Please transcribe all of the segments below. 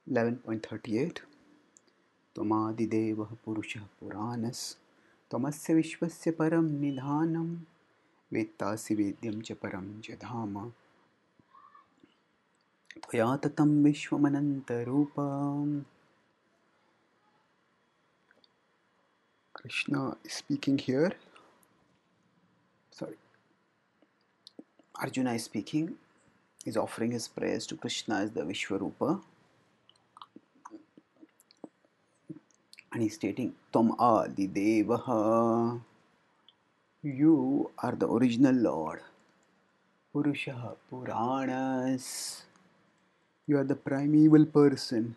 11.38 त्वमादिदेवः पुरुषः पुराणस् त्वमस्य विश्वस्य परं निधानं वेत्तासि वेद्यं च परं च धाम त्वया ततं विश्वमनन्तरूपम्. Krishna is speaking here. Arjuna is speaking. He's offering his prayers to Krishna as the Vishwarupa. And he's stating, Tvam Adidevaha. You are the original Lord. Purushaha Puranas. You are the primeval person.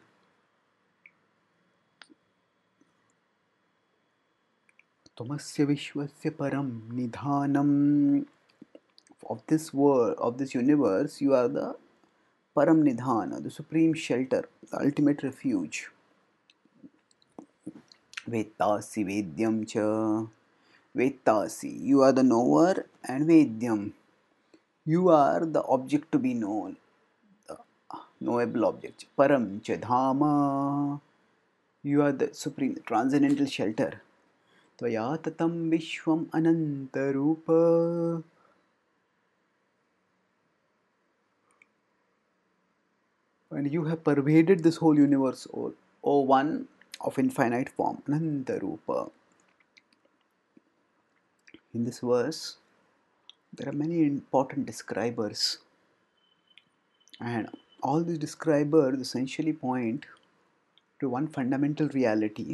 Tvamasya Vishwasya Param Nidhanam. Of this world, of this universe, you are the Param Nidhana, the supreme shelter, the ultimate refuge. Vettasi Vedyam cha. Vettasi, you are the knower, and Vedyam, you are the object to be known, the knowable object. Param cha Dhama, you are the supreme, transcendental shelter. Tvaya tatam Vishwam Anantarupa. And you have pervaded this whole universe, O one of infinite form, Anantarupa. In this verse, there are many important describers, and all these describers essentially point to one fundamental reality.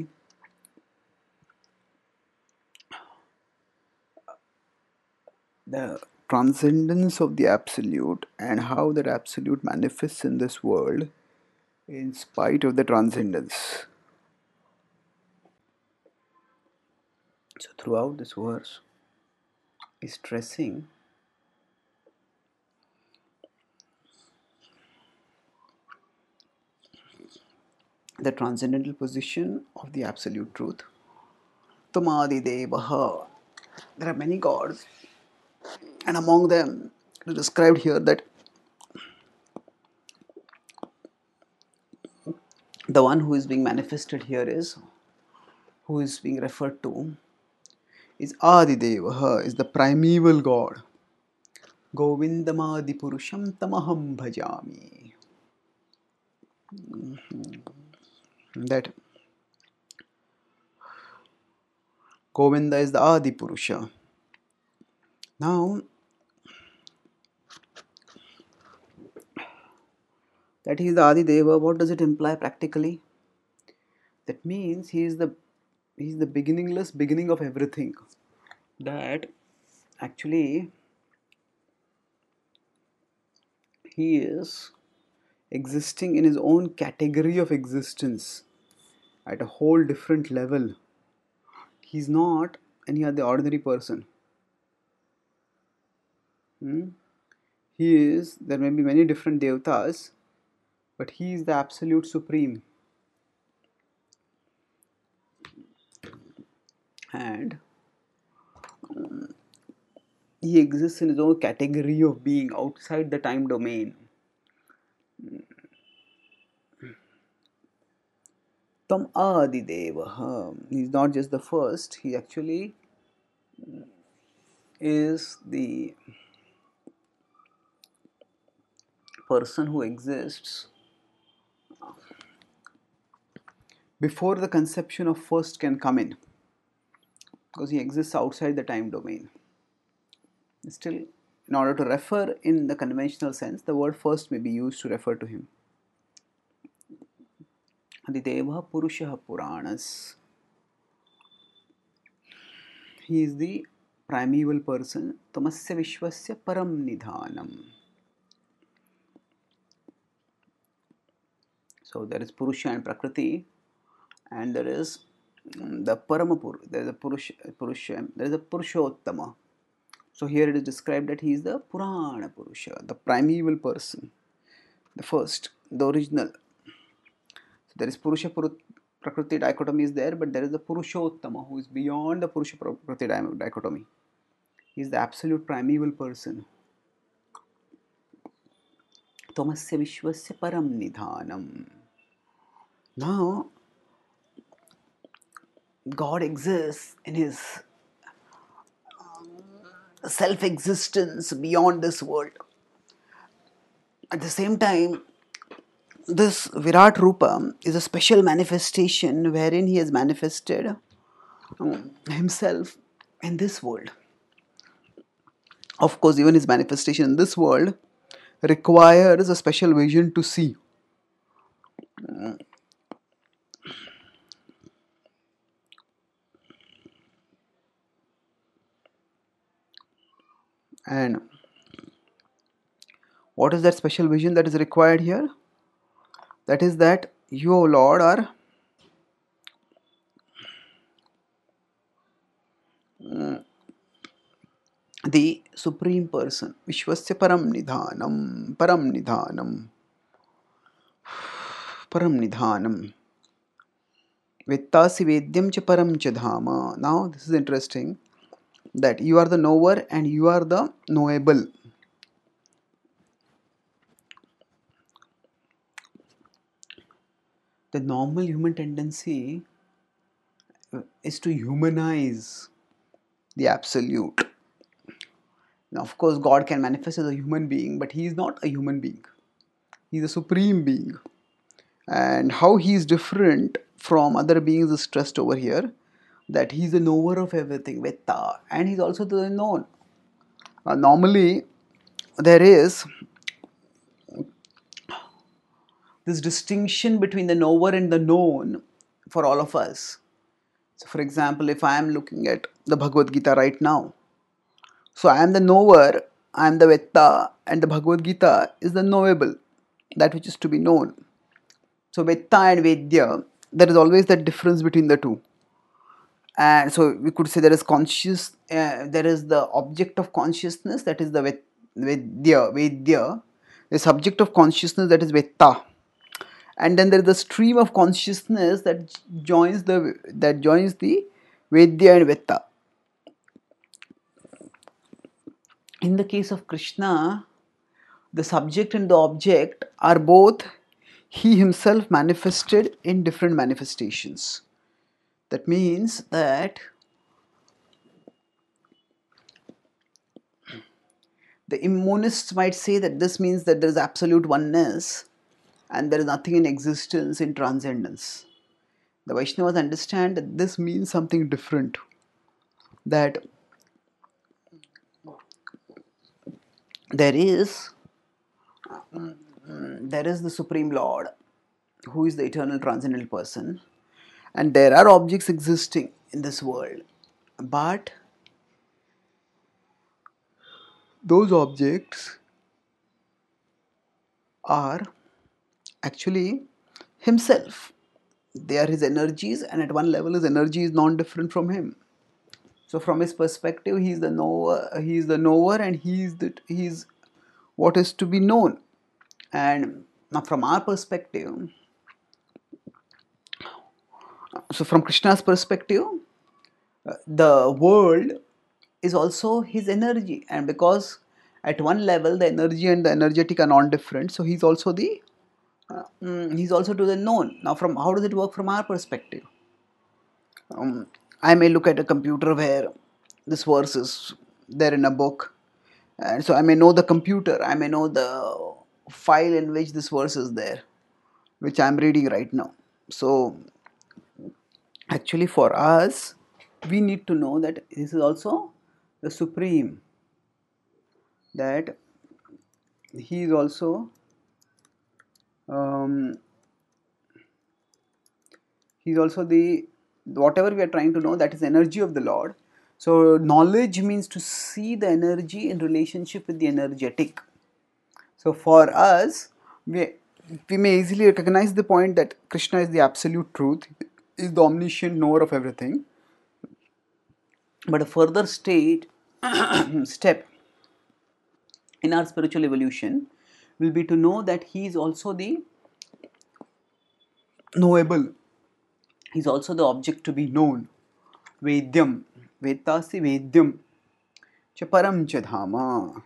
The transcendence of the absolute and how that absolute manifests in this world in spite of the transcendence. So throughout this verse is stressing the transcendental position of the absolute truth. Tamadidevaha. There are many gods, and among them it is described here that the one who is being manifested here who is being referred to is Adidevaha, is the primeval god. Govindamadi Purusham Tamaham Bhajami. That Govinda is the Adi Purusha. Now, that he is the Adi Deva, what does it imply practically? That means he is the beginningless beginning of everything. That actually he is existing in his own category of existence at a whole different level. He's not any other ordinary person. There may be many different devatas, but he is the absolute supreme. And he exists in his own category of being outside the time domain. Tam Adideva. He's not just the first, he actually is the person who exists before the conception of first can come in, because he exists outside the time domain. Still, in order to refer in the conventional sense, the word first may be used to refer to him. Adideva Purushaha Puranas. He is the primeval person. Tamasya Vishwasya Param Nidhanam. So there is Purusha and Prakriti, and there is the Paramapur. There is a Purusha. There is a Purushottama. So here it is described that he is the Purana Purusha, the primeval person, the first, the original. So there is Purusha Prakriti dichotomy is there, but there is the Purushottama who is beyond the Purusha Prakriti dichotomy. He is the absolute primeval person. Tamasya Vishwasya Param Nidhanam. Now, God exists in his self existence beyond this world. At the same time, this Virat Rupa is a special manifestation wherein he has manifested himself in this world. Of course, even his manifestation in this world requires a special vision to see. And what is that special vision that is required here? That is that you, O Lord, are the Supreme Person. Vishwasya Param Nidhanam, Param Nidhanam. Vettasi Vedyam cha Param cha Dhama. Now, this is interesting that you are the knower and you are the knowable. The normal human tendency is to humanize the absolute. Now, of course, God can manifest as a human being, but he is not a human being. He is a supreme being. And how he is different from other beings is stressed over here, that he is the knower of everything, Vetta, and he is also the known. Normally, there is this distinction between the knower and the known for all of us. So, for example, if I am looking at the Bhagavad Gita right now, so I am the knower, I am the Vetta, and the Bhagavad Gita is the knowable, that which is to be known. So, Vetta and Vedya, there is always that difference between the two. And so we could say there is there is the object of consciousness, that is the Vedya, the subject of consciousness, that is Vetta, and then there is the stream of consciousness that joins the Vedya and Vetta. In the case of Krishna, the subject and the object are both he himself manifested in different manifestations. That means that the monists might say that this means that there is absolute oneness and there is nothing in existence in transcendence. The Vaishnavas understand that this means something different. That there is the Supreme Lord, who is the eternal transcendental person, and there are objects existing in this world, but those objects are actually himself. They are his energies, and at one level his energy is non-different from him. So from his perspective, he is the knower, and he is what is to be known. And now from our perspective, so from Krishna's perspective, the world is also his energy, and because at one level the energy and the energetic are non-different, so he's also he's also to the known. Now from how does it work from our perspective? I may look at a computer where this verse is there in a book, and so I may know the computer, I may know the file in which this verse is there, which I am reading right now. So actually for us, we need to know that this is also the supreme, that he is also um, he's also the whatever we are trying to know, that is energy of the Lord. So knowledge means to see the energy in relationship with the energetic. So for us, we may easily recognize the point that Krishna is the absolute truth, is the omniscient knower of everything. But a further step in our spiritual evolution will be to know that he is also the knowable. He is also the object to be known. Vedyam, Vettasi Vedyam, cha Param cha Dhama.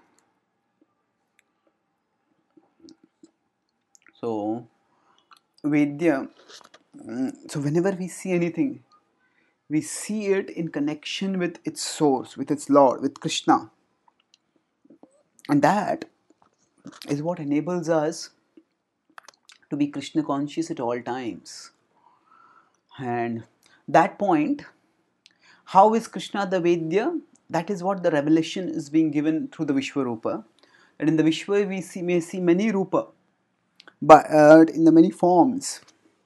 So, Vedya So whenever we see anything, we see it in connection with its source, with its Lord, with Krishna. And that is what enables us to be Krishna conscious at all times. And that point, how is Krishna the Vedya? That is what the revelation is being given through the Vishwarupa. And in the Vishwa, may see many Rupa, but in the many forms.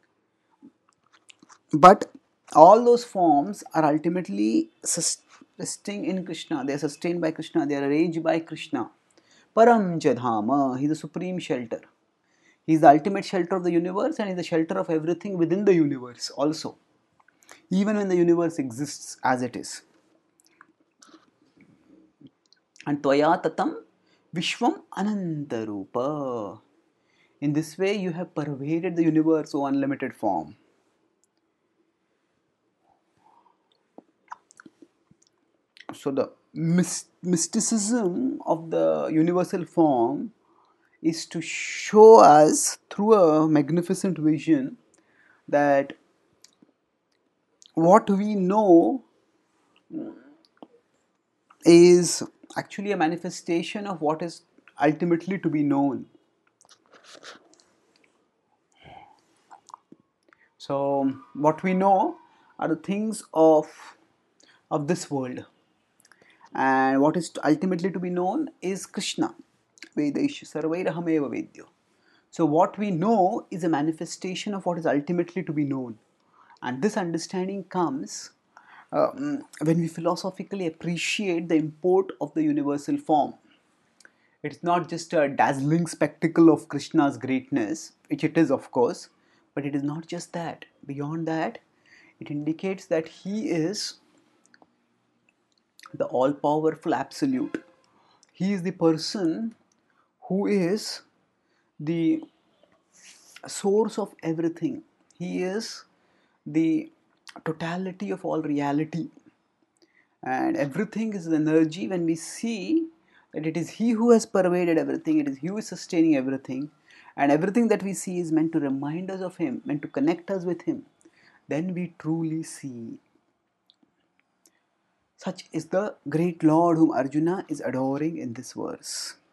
But all those forms are ultimately resting in Krishna. They are sustained by Krishna. They are arranged by Krishna. Param Jadhama. He is the supreme shelter. He is the ultimate shelter of the universe and is the shelter of everything within the universe also. Even when the universe exists as it is. And Tvaya Tatam Vishwam Anantarupa. In this way, you have pervaded the universe, O unlimited form. So the mysticism of the universal form is to show us through a magnificent vision that what we know is actually a manifestation of what is ultimately to be known. So what we know are the things of this world, and what is ultimately to be known is Krishna. Vedaish sarvairahameva vedyo. So what we know is a manifestation of what is ultimately to be known. And this understanding comes when we philosophically appreciate the import of the universal form. It's not just a dazzling spectacle of Krishna's greatness, which it is, of course, but it is not just that. Beyond that, it indicates that he is the all powerful absolute. He is the person who is the source of everything. He is the totality of all reality. And everything is energy. When we see that it is He who has pervaded everything, it is He who is sustaining everything, and everything that we see is meant to remind us of Him, meant to connect us with Him, then we truly see. Such is the great Lord whom Arjuna is adoring in this verse.